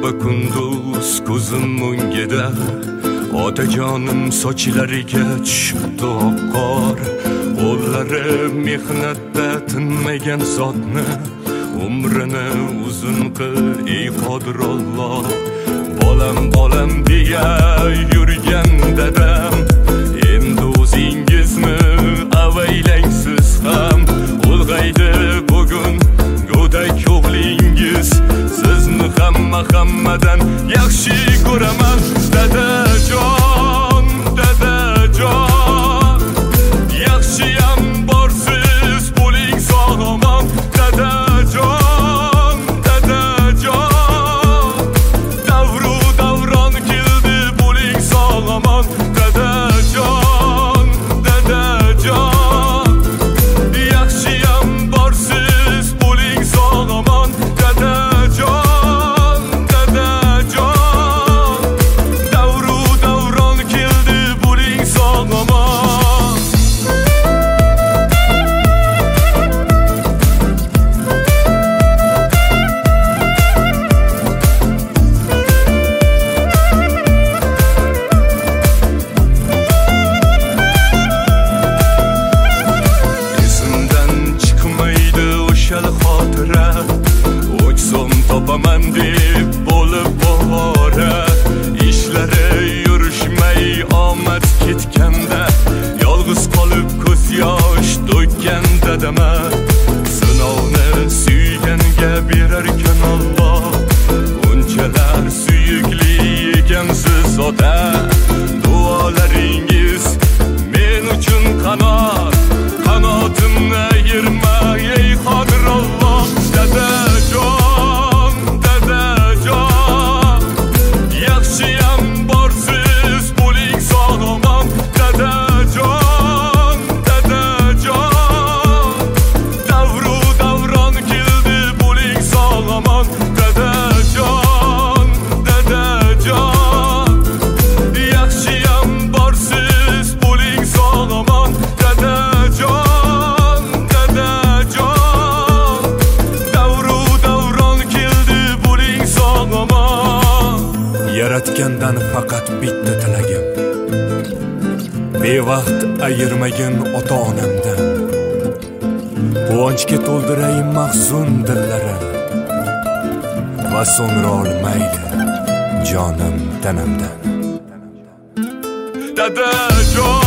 shaba kunduz ko'zim o'ngida otajonim sochlariga tushibdi oqqor. Qo'llari mehnatda tinmagan zotni umrini uzun qil ey qodir Alloh. Bolam bolam deya yurgan dadam endi o'zingizni avaylang siz ham. Ulg'aydi bugun go'dak o'g'lingiz, sizni hammadan yaxshi ko'raman dadajon, dadajon. Yaxshiyam borsiz bo'ling sog' omon dadajon, dadajon. Davru davron keldi bo'ling sog' omon dadajon, dadajon. Yaxshiyam borsiz bo'ling sog' omon dadajon, dadajon. Davru davron keldi bo'ling sog' omon. Esimdan chiqmaydi o'shal xotira, o'chsam topaman deb bo'lib ovora. Ishlari yurishmay omad ketganda yolg'iz qolib ko'z yosh to'kkan dadama sinovni suyganga berarkan Alloh. Unchalar suyukli ekansiz ota, duolaringiz men uchun qanot, qanotimni ayirmay ey qodir Alloh. Dadajon, dadajon. Yaxshiyam borsiz bo'ling sog' omon dadajon, dadajon. Davru davron keldi bo'ling sog' omon dadajon, dadajon. Yaxshiyam borsiz bo'ling sog' omon dadajon, dadajon. Davru davron keldi bo'ling sog' omon. Yaratgandan faqat bitta tilagim, bevaqt ayirmagin ota-onamdan. Quvonchga to'ldiray mahzun dillarim va so'ngra olmaydi jonim tanamdan. Dadajon.